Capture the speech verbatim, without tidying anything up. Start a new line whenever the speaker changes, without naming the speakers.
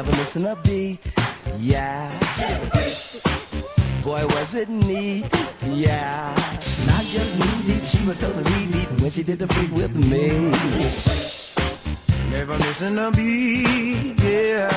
never missing a beat. Yeah. Boy, was it neat. Yeah. Not just knee deep, she was totally deep when she did the freak with me. Never missing a beat. Yeah.